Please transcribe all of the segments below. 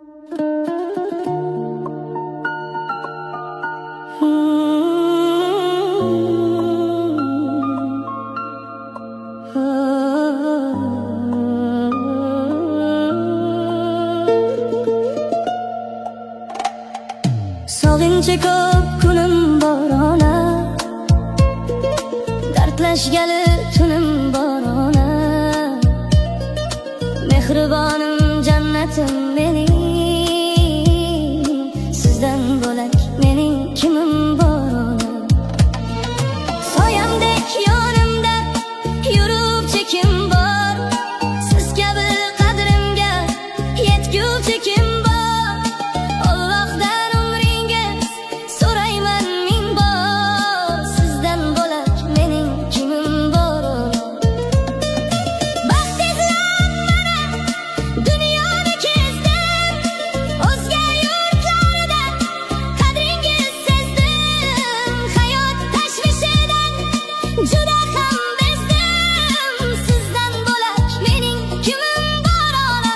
Sog'inchi ko'p kunim bor ona, dardlashgali tunim bor ona. Mehribonim jannatim mening, sizdan bo'lak mening kimim bor ona. Soyamdek yonimda yuruvchi kim bor, siz kabi qadrimga yetguvchi kim bor. Juda ham bezdim, sizdan bo'lak mening kimim bor ona.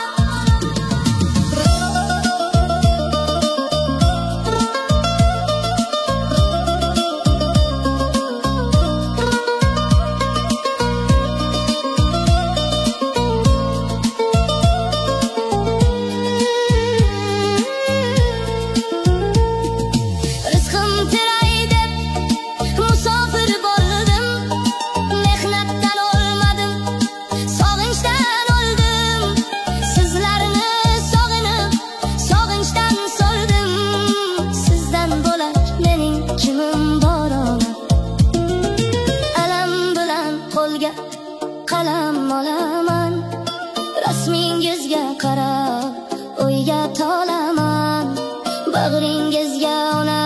Rizqim tiray deb musofir bo'ldim, mehnatdan olmadim, sog'inchdan o'ldim. Sizlarni sog'inib, sog'inchdan soldim. Sizdan bo'lak mening kimim bor ona. Alam bilan qo'lga qalam olaman, rasmingizga qarab o'yga tolaman. Bag'ringizga ona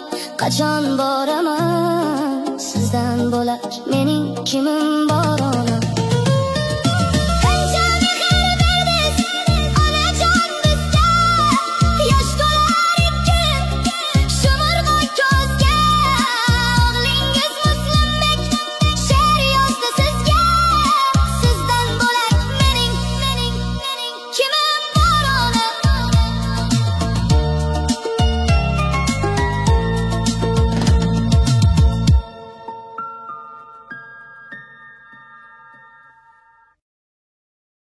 qachon boraman, sizdan bo'lak mening kimim bor ona.